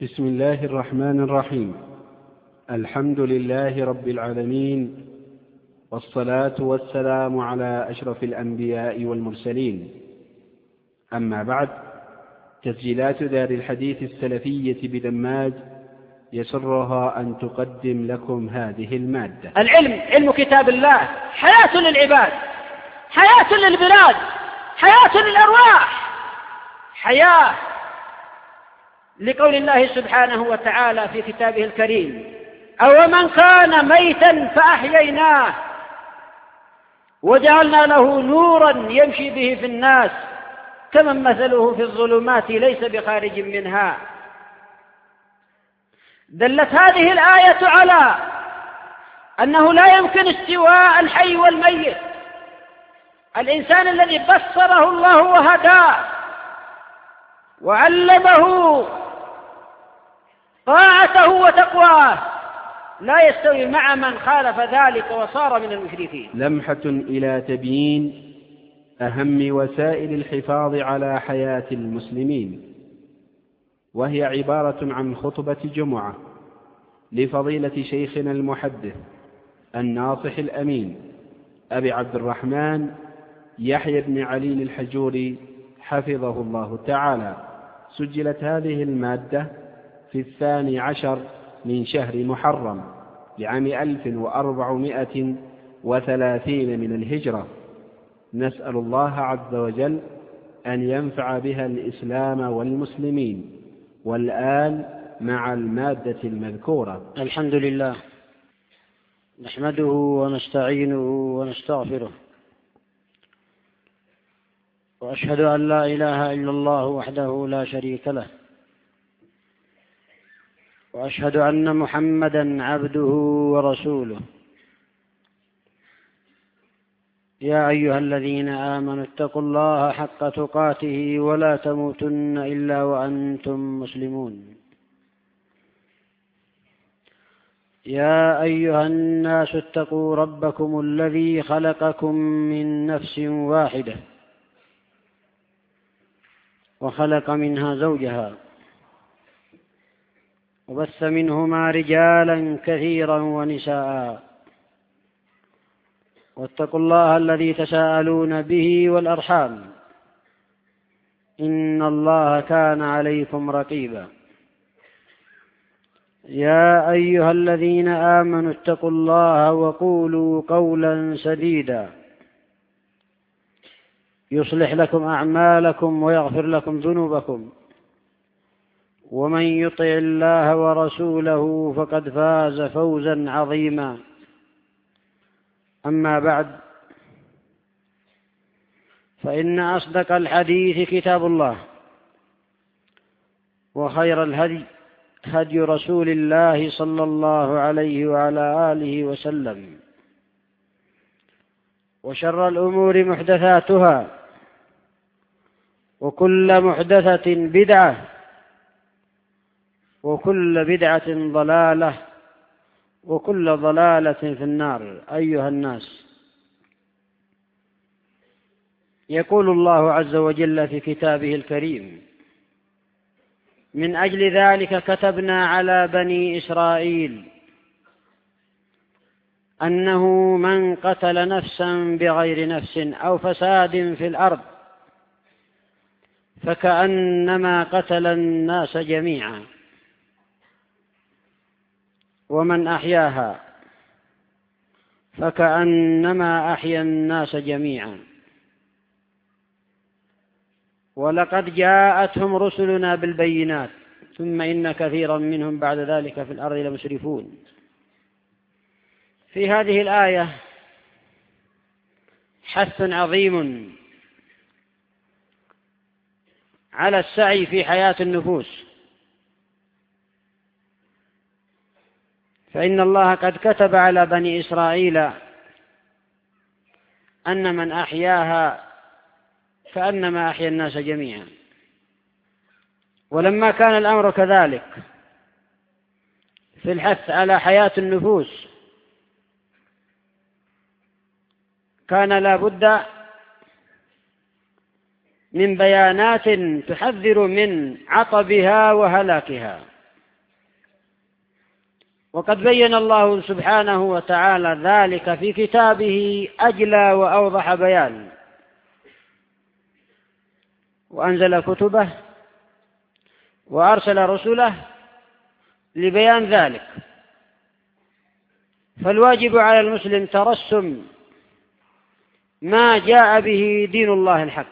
بسم الله الرحمن الرحيم. الحمد لله رب العالمين، والصلاة والسلام على أشرف الأنبياء والمرسلين. أما بعد، تسجيلات دار الحديث السلفية بدماج يسرها أن تقدم لكم هذه المادة. العلم، علم كتاب الله، حياة للعباد، حياة للبلاد، حياة للأرواح، حياة لقول الله سبحانه وتعالى في كتابه الكريم: أو من كان ميتا فأحييناه وجعلنا له نورا يمشي به في الناس كمن مثله في الظلمات ليس بخارج منها. دلت هذه الآية على أنه لا يمكن استواء الحي والميت. الإنسان الذي بصره الله وهداه وعلمه طاعته وتقواه لا يستوي مع من خالف ذلك وصار من المشركين. لمحة إلى تبيين أهم وسائل الحفاظ على حياة المسلمين، وهي عبارة عن خطبة جمعة لفضيلة شيخنا المحدث الناصح الأمين أبي عبد الرحمن يحيى بن علي الحجوري حفظه الله تعالى. سجلت هذه المادة في 12 من شهر محرم لعام 1430 من الهجرة. نسأل الله عز وجل أن ينفع بها الإسلام والمسلمين. والآن مع المادة المذكورة. الحمد لله، نحمده ونستعينه ونستغفره، وأشهد أن لا إله إلا الله وحده لا شريك له، وأشهد أن محمدا عبده ورسوله. يا أيها الذين آمنوا اتقوا الله حق تقاته ولا تموتن إلا وأنتم مسلمون. يا أيها الناس اتقوا ربكم الذي خلقكم من نفس واحدة وخلق منها زوجها وبث منهما رجالا كثيرا ونساء، واتقوا الله الذي تساءلون به والأرحام إن الله كان عليكم رقيبا. يا أيها الذين آمنوا اتقوا الله وقولوا قولا سديدا يصلح لكم أعمالكم ويغفر لكم ذنوبكم، ومن يطع الله ورسوله فقد فاز فوزا عظيما. أما بعد، فإن أصدق الحديث كتاب الله، وخير الهدي هدي رسول الله صلى الله عليه وعلى آله وسلم، وشر الأمور محدثاتها، وكل محدثة بدعة، وكل بدعة ضلالة، وكل ضلالة في النار. أيها الناس، يقول الله عز وجل في كتابه الكريم: من أجل ذلك كتبنا على بني إسرائيل أنه من قتل نفسا بغير نفس أو فساد في الأرض فكأنما قتل الناس جميعا، ومن أحياها فكأنما أحيا الناس جميعا. ولقد جاءتهم رسلنا بالبينات ثم إن كثيرا منهم بعد ذلك في الأرض لمسرفون. في هذه الآية حث عظيم على السعي في حياة النفوس، فإن الله قد كتب على بني إسرائيل أن من أحياها كأنما أحيا الناس جميعا. ولما كان الأمر كذلك في الحث على حياة النفوس، كان لا بد من بيانات تحذر من عطبها وهلاكها. وقد بين الله سبحانه وتعالى ذلك في كتابه أجلى وأوضح بيان، وأنزل كتبه وأرسل رسله لبيان ذلك. فالواجب على المسلم ترسم ما جاء به دين الله الحق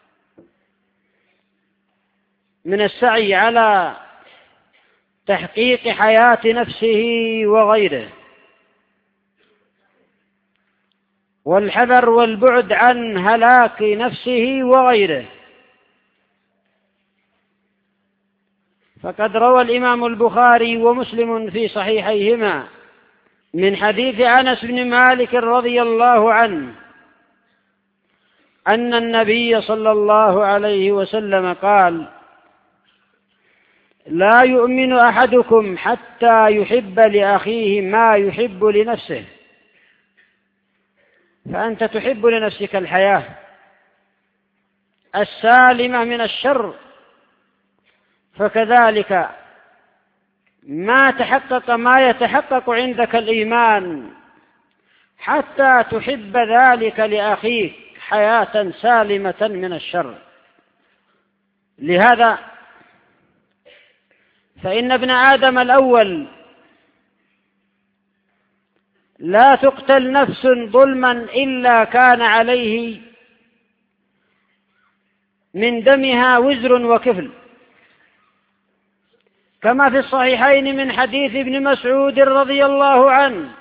من السعي على تحقيق حياة نفسه وغيره، والحذر والبعد عن هلاك نفسه وغيره. فقد روى الإمام البخاري ومسلم في صحيحيهما من حديث أنس بن مالك رضي الله عنه أن النبي صلى الله عليه وسلم قال: لا يؤمن أحدكم حتى يحب لأخيه ما يحب لنفسه. فأنت تحب لنفسك الحياة السالمة من الشر، فكذلك ما يتحقق عندك الإيمان حتى تحب ذلك لأخيك حياة سالمة من الشر. لهذا فإن ابن آدم الأول لا تقتل نفس ظلما إلا كان عليه من دمها وزر وكفل، كما في الصحيحين من حديث ابن مسعود رضي الله عنه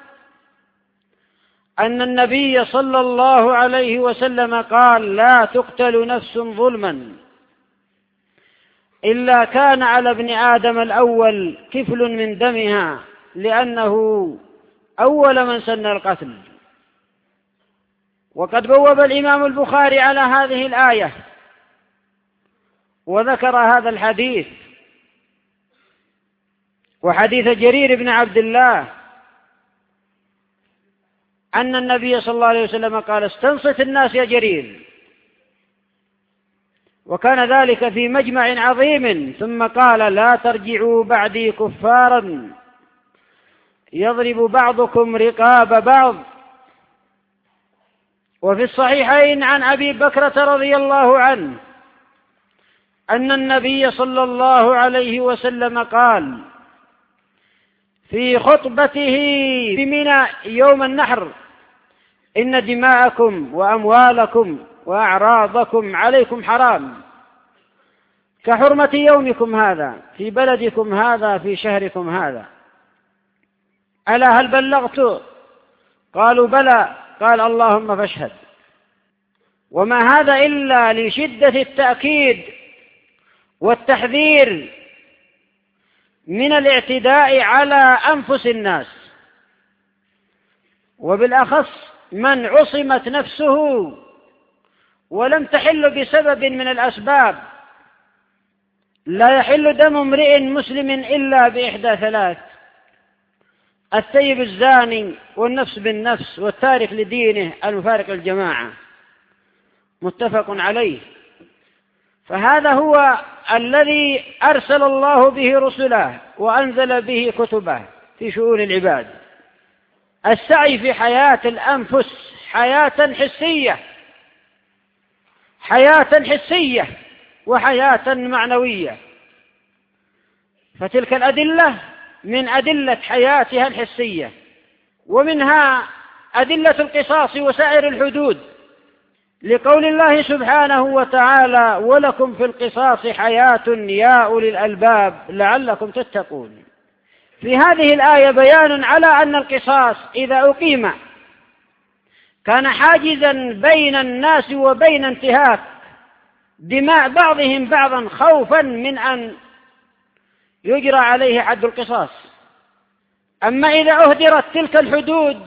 أن النبي صلى الله عليه وسلم قال: لا تقتل نفس ظلما إلا كان على ابن آدم الأول كفل من دمها، لأنه أول من سن القتل. وقد بوب الإمام البخاري على هذه الآية وذكر هذا الحديث وحديث جرير بن عبد الله أن النبي صلى الله عليه وسلم قال: استنصت الناس يا جرير. وكان ذلك في مجمع عظيم، ثم قال: لا ترجعوا بعدي كفارا يضرب بعضكم رقاب بعض. وفي الصحيحين عن أبي بكرة رضي الله عنه أن النبي صلى الله عليه وسلم قال في خطبته بمنى يوم النحر: إن دماءكم وأموالكم وأعراضكم عليكم حرام كحرمة يومكم هذا في بلدكم هذا في شهركم هذا. ألا هل بلغت؟ قالوا: بلى. قال: اللهم فاشهد. وما هذا إلا لشدة التأكيد والتحذير من الاعتداء على أنفس الناس، وبالأخص من عصمت نفسه ولم تحل بسبب من الأسباب. لا يحل دم امرئ مسلم إلا بإحدى ثلاث: الثيب الزاني، والنفس بالنفس، والتارك لدينه، المفارق الجماعة. متفق عليه. فهذا هو الذي أرسل الله به رسله وأنزل به كتبه في شؤون العباد: السعي في حياة الأنفس حياة حسية وحياة معنوية. فتلك الأدلة من أدلة حياتها الحسية، ومنها أدلة القصاص وسائر الحدود، لقول الله سبحانه وتعالى: ولكم في القصاص حياة يا أولي الألباب لعلكم تتقون. في هذه الآية بيان على أن القصاص إذا أقيم كان حاجزا بين الناس وبين انتهاك دماء بعضهم بعضا، خوفا من أن يجرى عليه حد القصاص. أما إذا أهدرت تلك الحدود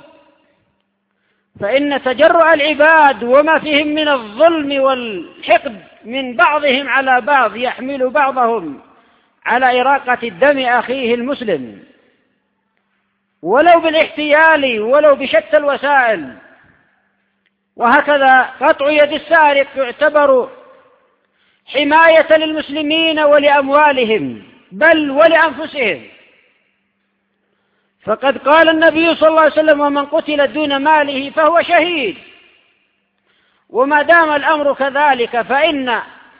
فإن تجرؤ العباد وما فيهم من الظلم والحقد من بعضهم على بعض يحمل بعضهم على إراقة الدم أخيه المسلم، ولو بالاحتيال ولو بشتى الوسائل. وهكذا قطع يد السارق يعتبر حماية للمسلمين ولأموالهم بل ولأنفسهم. فقد قال النبي صلى الله عليه وسلم: ومن قتل دون ماله فهو شهيد. وما دام الأمر كذلك فإن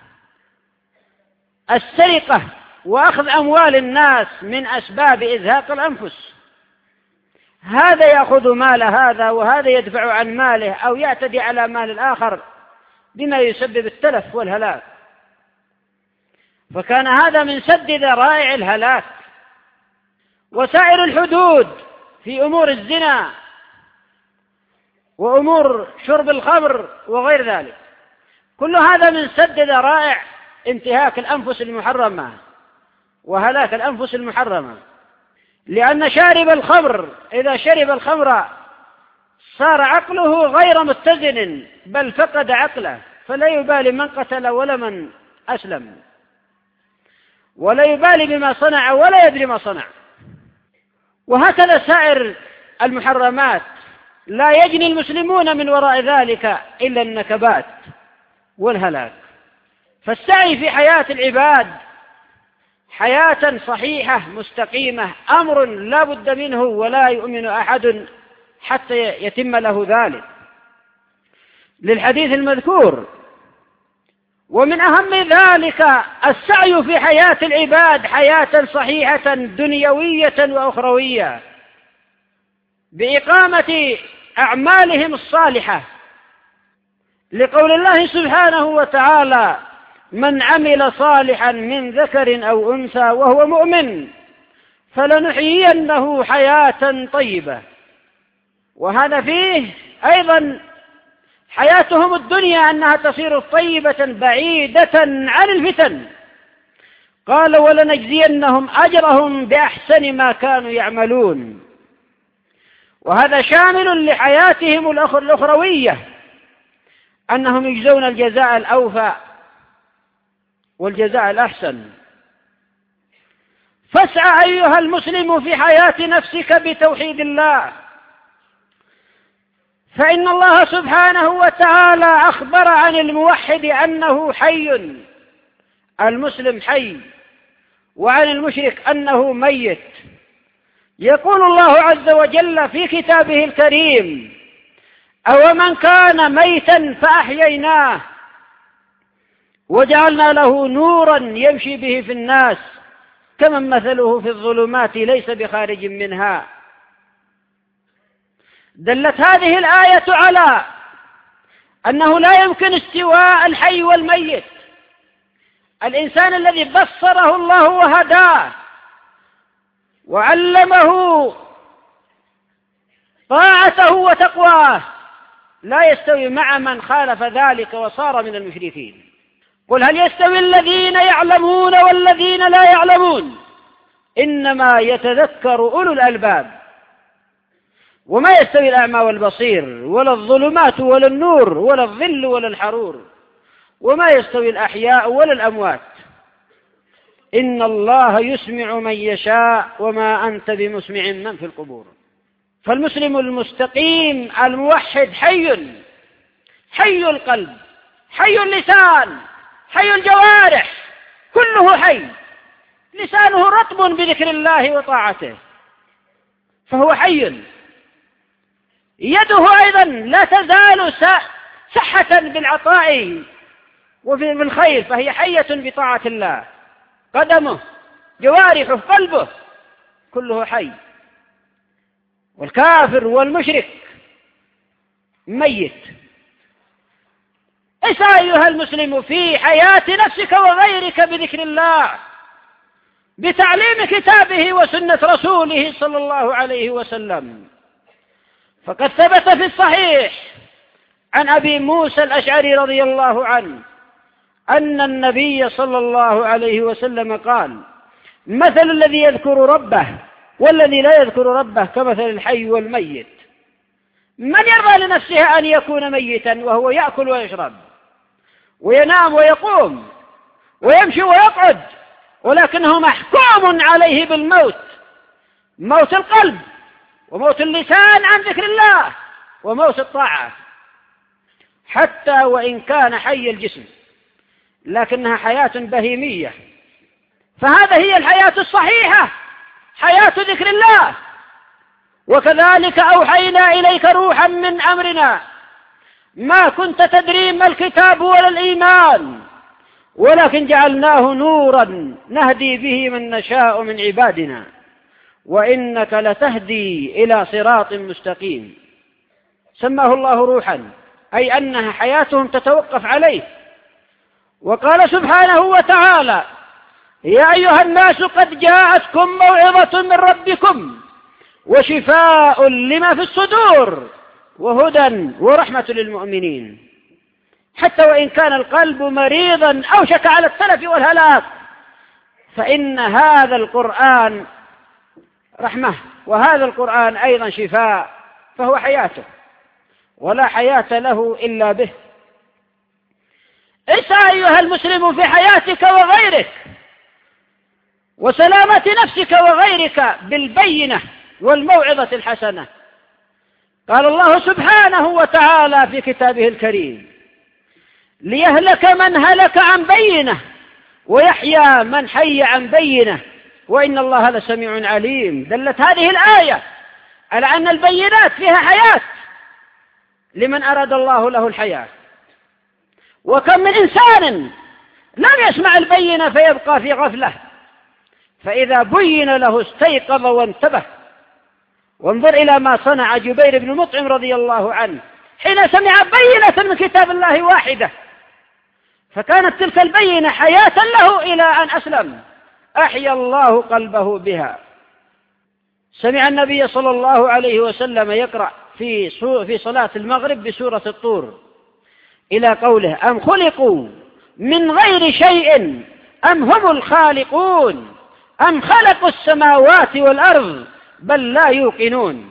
السرقة وأخذ أموال الناس من أسباب إزهاق الأنفس، هذا يأخذ مال هذا وهذا يدفع عن ماله أو يعتدي على مال الآخر بما يسبب التلف والهلاك، فكان هذا من سد ذرائع الهلاك. وسائر الحدود في أمور الزنا وأمور شرب الخمر وغير ذلك، كل هذا من سد ذرائع انتهاك الأنفس المحرمة وهلاك الأنفس المحرمة. لأن شارب الخمر إذا شرب الخمر صار عقله غير متزن، بل فقد عقله، فلا يبالي من قتل ولا من أسلم، ولا يبالي بما صنع ولا يدري ما صنع. وهكذا سائر المحرمات لا يجني المسلمون من وراء ذلك إلا النكبات والهلاك. فالسعي في حياة العباد حياة صحيحة مستقيمة أمر لا بد منه، ولا يؤمن أحد حتى يتم له ذلك للحديث المذكور. ومن أهم ذلك السعي في حياة العباد حياة صحيحة دنيوية وأخروية بإقامة أعمالهم الصالحة، لقول الله سبحانه وتعالى: من عمل صالحا من ذكر أو أنثى وهو مؤمن فلنحيينه حياة طيبة. وهذا فيه أيضا حياتهم الدنيا أنها تصير طيبة بعيدة عن الفتن. قال: ولنجزينهم أجرهم بأحسن ما كانوا يعملون. وهذا شامل لحياتهم الأخروية، أنهم يجزون الجزاء الأوفى والجزاء الأحسن. فاسعى أيها المسلم في حياة نفسك بتوحيد الله، فإن الله سبحانه وتعالى أخبر عن الموحد أنه حي، المسلم حي، وعن المشرك أنه ميت. يقول الله عز وجل في كتابه الكريم: أومن كان ميتا فأحييناه وجعلنا له نورا يمشي به في الناس كمن مثله في الظلمات ليس بخارج منها. دلت هذه الآية على أنه لا يمكن استواء الحي والميت. الإنسان الذي بصره الله وهداه وعلمه طاعته وتقواه لا يستوي مع من خالف ذلك وصار من المشركين. قل هل يستوي الذين يعلمون والذين لا يعلمون؟ إنما يتذكر أولو الألباب. وما يستوي الأعمى والبصير ولا الظلمات ولا النور ولا الظل ولا الحرور، وما يستوي الأحياء ولا الأموات. إن الله يسمع من يشاء وما أنت بمسمع من في القبور. فالمسلم المستقيم الموحد حي، حي القلب، حي اللسان، حي الجوارح، كله حي. لسانه رطب بذكر الله وطاعته فهو حي. يده أيضا لا تزال سحة بالعطاء وفي الخير، فهي حية بطاعة الله. قدمه، جوارحه، قلبه، كله حي. والكافر والمشرك ميت. اسعى أيها المسلم في حياة نفسك وغيرك بذكر الله، بتعليم كتابه وسنة رسوله صلى الله عليه وسلم. فقد ثبت في الصحيح عن أبي موسى الأشعري رضي الله عنه أن النبي صلى الله عليه وسلم قال: مثل الذي يذكر ربه والذي لا يذكر ربه كمثل الحي والميت. من يرضى لنفسه أن يكون ميتا وهو يأكل ويشرب وينام ويقوم ويمشي ويقعد، ولكنه محكوم عليه بالموت، موت القلب وموت اللسان عن ذكر الله وموت الطاعة، حتى وإن كان حي الجسم لكنها حياة بهيمية. فهذا هي الحياة الصحيحة، حياة ذكر الله، وكذلك أوحينا إليك روحا من أمرنا ما كنت تدري ما الكتاب ولا الإيمان ولكن جعلناه نورا نهدي به من نشاء من عبادنا وإنك لتهدي إلى صراط مستقيم. سماه الله روحا أي أنها حياتهم تتوقف عليه. وقال سبحانه وتعالى: يا أيها الناس قد جاءتكم موعظة من ربكم وشفاء لما في الصدور وهدى ورحمة للمؤمنين. حتى وإن كان القلب مريضا أوشك على التلف والهلاك فإن هذا القرآن رحمة، وهذا القرآن أيضا شفاء، فهو حياته ولا حياة له إلا به. اسعى أيها المسلم في حياتك وغيرك وسلامة نفسك وغيرك بالبينة والموعظة الحسنة. قال الله سبحانه وتعالى في كتابه الكريم: ليهلك من هلك عن بينة ويحيى من حي عن بينة وإن الله لسميع عليم. دلت هذه الآية على أن البينات فيها حياة لمن أراد الله له الحياة. وكم من إنسان لم يسمع البينة فيبقى في غفلة، فإذا بين له استيقظ وانتبه. وانظر إلى ما صنع جبير بن مطعم رضي الله عنه حين سمع بينة من كتاب الله واحدة، فكانت تلك البينة حياة له إلى أن أسلم، أحيا الله قلبه بها. سمع النبي صلى الله عليه وسلم يقرأ في صلاة المغرب بسورة الطور إلى قوله: أم خلقوا من غير شيء أم هم الخالقون أم خلقوا السماوات والأرض بل لا يوقنون.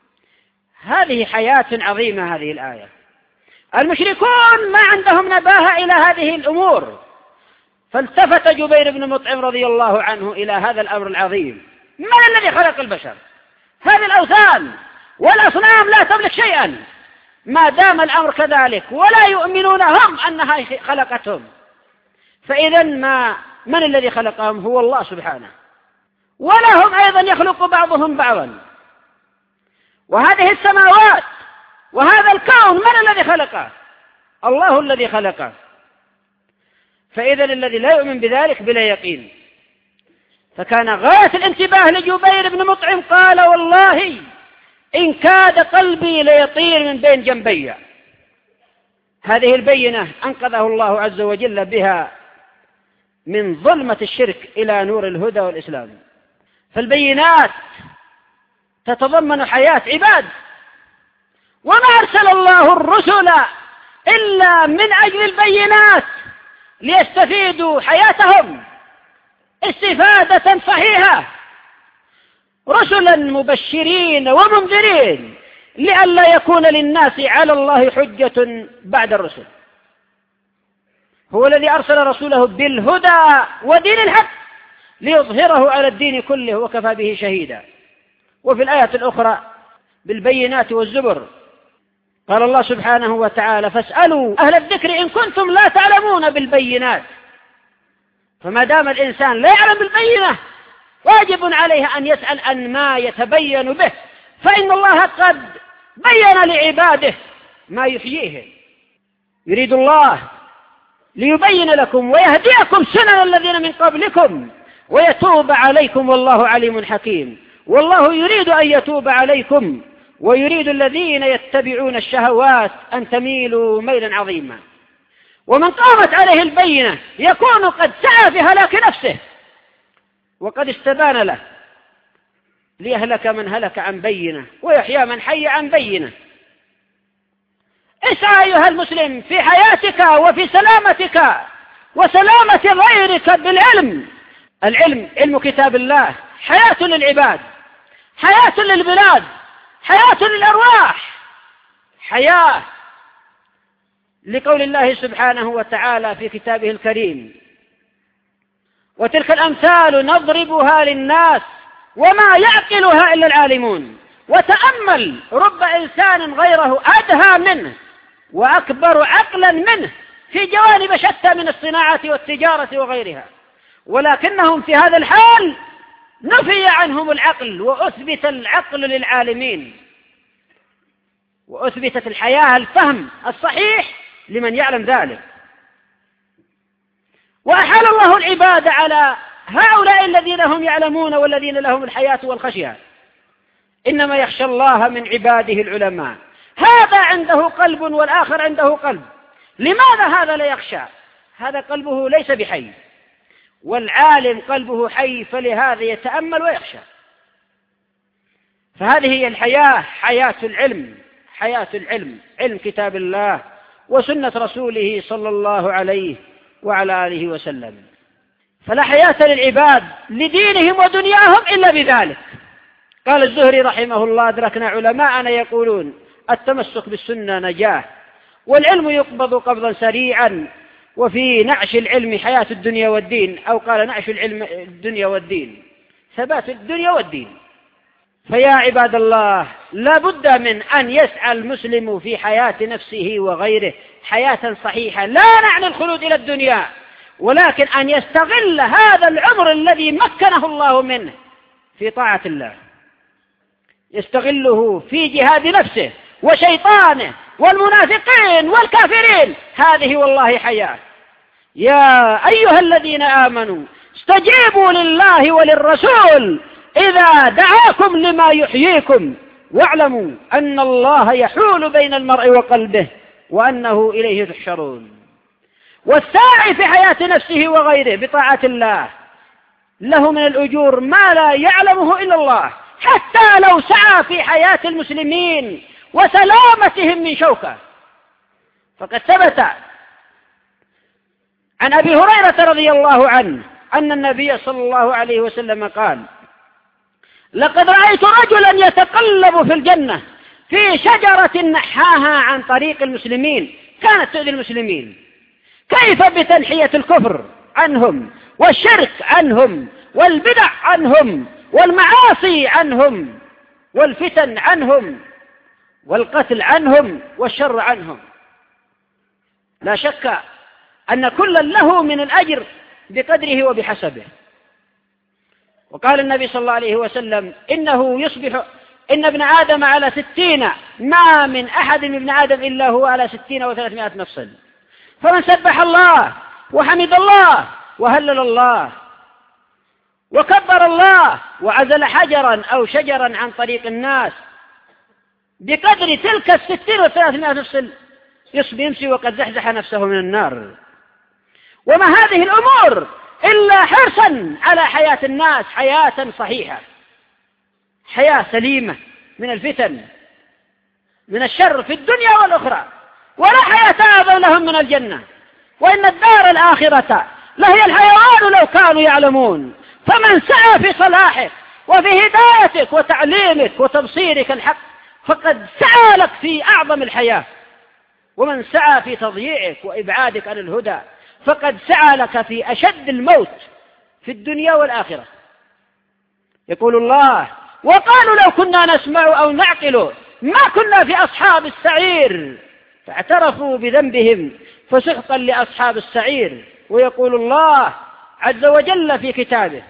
هذه حياة عظيمة هذه الآية. المشركون ما عندهم نباهة إلى هذه الأمور، فالتفت جبير بن مطعم رضي الله عنه إلى هذا الأمر العظيم: من الذي خلق البشر؟ هذه الأوثان والأصنام لا تملك شيئا ما دام الأمر كذلك، ولا يؤمنون هم أنها خلقتهم. فإذا من الذي خلقهم؟ هو الله سبحانه، ولا هم أيضا يخلق بعضهم بعضا. وهذه السماوات وهذا الكون من الذي خلقه؟ الله الذي خلقه. فإذا الذي لا يؤمن بذلك بلا يقين. فكان غاية الانتباه لجبير بن مطعم، قال: والله إن كاد قلبي ليطير من بين جنبي. هذه البينة أنقذه الله عز وجل بها من ظلمة الشرك إلى نور الهدى والإسلام. فالبينات تتضمن حياة عباد، وما أرسل الله الرسل إلا من أجل البينات ليستفيدوا حياتهم استفادة صحيحة، رسلا مبشرين ومنذرين لئلا يكون للناس على الله حجة بعد الرسل. هو الذي أرسل رسوله بالهدى ودين الحق ليظهره على الدين كله وكفى به شهيدا. وفي الآية الأخرى بالبينات والزبر قال الله سبحانه وتعالى: فاسألوا أهل الذكر إن كنتم لا تعلمون بالبينات. فما دام الإنسان لا يعلم بالبينة واجب عليه أن يسأل عن ما يتبين به، فإن الله قد بين لعباده ما يحييه. يريد الله ليبين لكم ويهديكم سنن الذين من قبلكم ويتوب عليكم والله عليم حكيم. والله يريد أن يتوب عليكم ويريد الذين يتبعون الشهوات أن تميلوا ميلا عظيما. ومن قامت عليه البينة يكون قد سعى في هلاك نفسه وقد استبان له، ليهلك من هلك عن بينة ويحيى من حي عن بينة. اسعى أيها المسلم في حياتك وفي سلامتك وسلامة غيرك بالعلم. العلم علم كتاب الله حياة للعباد، حياة للبلاد، حياة للأرواح، حياة لقول الله سبحانه وتعالى في كتابه الكريم: وتلك الأمثال نضربها للناس وما يعقلها إلا العالمون. وتأمل رب إنسان غيره أدهى منه وأكبر عقلا منه في جوانب شتى من الصناعة والتجارة وغيرها، ولكنهم في هذا الحال نفي عنهم العقل وأثبت العقل للعالمين، وأثبتت الحياة الفهم الصحيح لمن يعلم ذلك. وأحال الله العباد على هؤلاء الذين هم يعلمون والذين لهم الحياة والخشية. إنما يخشى الله من عباده العلماء. هذا عنده قلب والآخر عنده قلب. لماذا هذا لا يخشى؟ هذا قلبه ليس بحي، والعالم قلبه حي، فلهذا يتأمل ويخشى. فهذه هي الحياة، حياة العلم، حياة العلم، علم كتاب الله وسنة رسوله صلى الله عليه وعلى آله وسلم. فلا حياة للعباد لدينهم ودنياهم إلا بذلك. قال الزهري رحمه الله: أدركنا علماءنا يقولون التمسك بالسنة نجاة، والعلم يقبض قبضا سريعا، وفي نعش العلم حياة الدنيا والدين، أو قال نعش العلم الدنيا والدين، ثبات الدنيا والدين. فيا عباد الله، لا بد من أن يسعى المسلم في حياة نفسه وغيره حياة صحيحة، لا نعني الخلود إلى الدنيا، ولكن أن يستغل هذا العمر الذي مكنه الله منه في طاعة الله، يستغله في جهاد نفسه وشيطانه والمنافقين والكافرين. هذه والله حياة. يا أيها الذين آمنوا استجيبوا لله وللرسول إذا دعاكم لما يحييكم، واعلموا أن الله يحول بين المرء وقلبه وأنه إليه تحشرون. والساعي في حياة نفسه وغيره بطاعة الله له من الأجور ما لا يعلمه إلا الله، حتى لو سعى في حياة المسلمين وسلامتهم من شوكة. فقد ثبت عن أبي هريرة رضي الله عنه أن النبي صلى الله عليه وسلم قال: لقد رأيت رجلا يتقلب في الجنة في شجرة نحاها عن طريق المسلمين، كانت تؤذي المسلمين. كيف بتنحية الكفر عنهم والشرك عنهم والبدع عنهم والمعاصي عنهم والفتن عنهم والقتل عنهم والشر عنهم. لا شك أن كلا له من الأجر بقدره وبحسبه. وقال النبي صلى الله عليه وسلم: إنه يصبح إن ابن آدم على 60، ما من أحد من ابن آدم إلا هو على 60 و300 مفصل. فمن سبح الله وحمد الله وهلل الله وكبر الله وعزل حجرا أو شجرا عن طريق الناس بقدر تلك 60 و300 مفصل يمسي وقد زحزح نفسه من النار. وما هذه الأمور إلا حرصا على حياة الناس حياة صحيحة، حياة سليمة من الفتن من الشر في الدنيا والأخرى، ولا حياة أعظم لهم من الجنة. وإن الدار الآخرة لهي الحيوان لو كانوا يعلمون. فمن سعى في صلاحك وفي هدايتك وتعليمك وتبصيرك الحق فقد سعى لك في أعظم الحياة، ومن سعى في تضييعك وإبعادك عن الهدى فقد سعى لك في أشد الموت في الدنيا والآخرة. يقول الله: وقالوا لو كنا نسمع أو نعقل ما كنا في أصحاب السعير، فاعترفوا بذنبهم فسحقا لأصحاب السعير. ويقول الله عز وجل في كتابه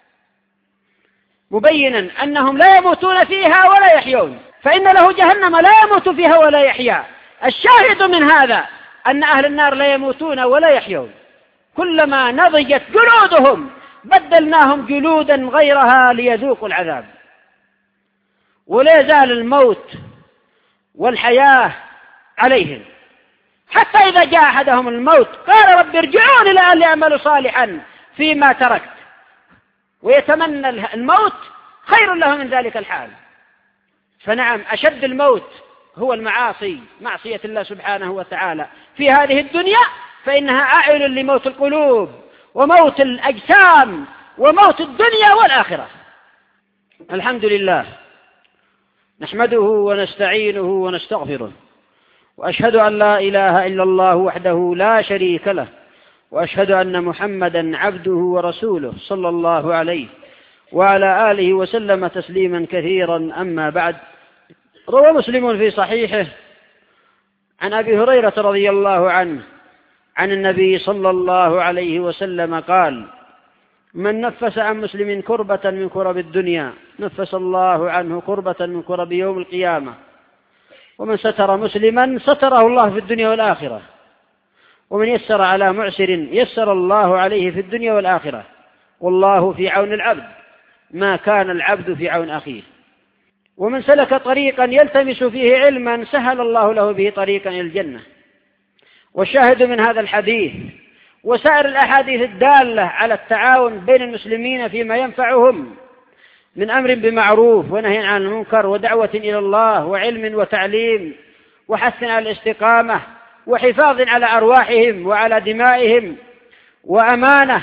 مبينا أنهم لا يموتون فيها ولا يحيون، فإن له جهنم لا يموت فيها ولا يحيا. الشاهد من هذا أن أهل النار لا يموتون ولا يحيون، كلما نضجت جلودهم بدلناهم جلودا غيرها ليذوقوا العذاب. ولا يزال الموت والحياة عليهم، حتى إذا جاء أحدهم الموت قال: رب ارجعون لعلي أعمل صالحا فيما تركت، ويتمنى الموت خير له من ذلك الحال. فنعم، أشد الموت هو المعاصي، معصية الله سبحانه وتعالى في هذه الدنيا، فإنها أعين لموت القلوب وموت الأجسام وموت الدنيا والآخرة. الحمد لله، نحمده ونستعينه ونستغفره، وأشهد أن لا إله إلا الله وحده لا شريك له، وأشهد أن محمدا عبده ورسوله صلى الله عليه وعلى آله وسلم تسليما كثيرا. أما بعد، روى مسلم في صحيحه عن أبي هريرة رضي الله عنه عن النبي صلى الله عليه وسلم قال: من نفس عن مسلم كربة من كرب الدنيا نفس الله عنه كربة من كرب يوم القيامة. ومن ستر مسلما ستره الله في الدنيا والآخرة. ومن يسر على معسر يسر الله عليه في الدنيا والآخرة. والله في عون العبد ما كان العبد في عون أخيه. ومن سلك طريقا يلتمس فيه علما سهل الله له به طريقا إلى الجنة. والشاهد من هذا الحديث وسائر الأحاديث الدالة على التعاون بين المسلمين فيما ينفعهم من أمر بمعروف ونهي عن المنكر ودعوة إلى الله وعلم وتعليم وحث على الاستقامة وحفاظ على أرواحهم وعلى دمائهم وأمانة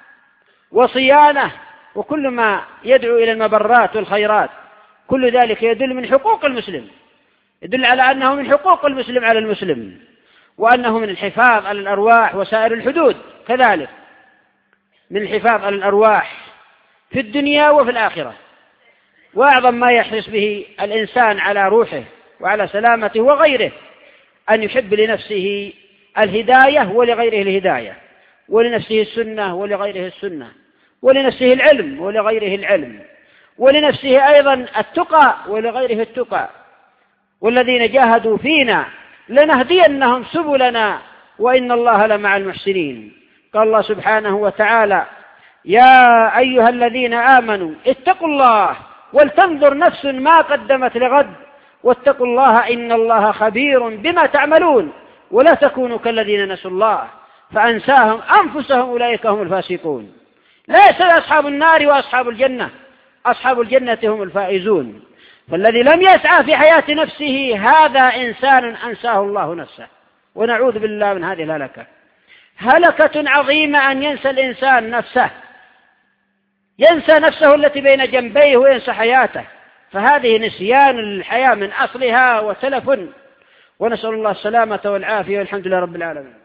وصيانة وكل ما يدعو إلى المبرات والخيرات، كل ذلك يدل من حقوق المسلم، يدل على أنه من حقوق المسلم على المسلم، وأنه من الحفاظ على الأرواح وسائر الحدود كذلك من الحفاظ على الأرواح في الدنيا وفي الآخرة. وأعظم ما يحرص به الإنسان على روحه وعلى سلامته وغيره أن يحب لنفسه الهداية ولغيره الهداية، ولنفسه السنة ولغيره السنة، ولنفسه العلم ولغيره العلم، ولنفسه أيضا التقى ولغيره التقى. والذين جاهدوا فينا لنهدينهم سبلنا وإن الله لمع المحسنين. قال الله سبحانه وتعالى: يا أيها الذين آمنوا اتقوا الله ولتنظر نفس ما قدمت لغد واتقوا الله إن الله خبير بما تعملون ولا تكونوا كالذين نسوا الله فأنساهم أنفسهم أولئك هم الفاسقون. لا يستوي أصحاب النار وأصحاب الجنة، أصحاب الجنة هم الفائزون. فالذي لم يسعى في حياة نفسه هذا إنسان أنساه الله نفسه، ونعوذ بالله من هذه الهلكة. هلكة عظيمة أن ينسى الإنسان نفسه، ينسى نفسه التي بين جنبيه وينسى حياته، فهذه نسيان الحياة من أصلها وتلف، ونسأل الله السلامة والعافية والحمد لله رب العالمين.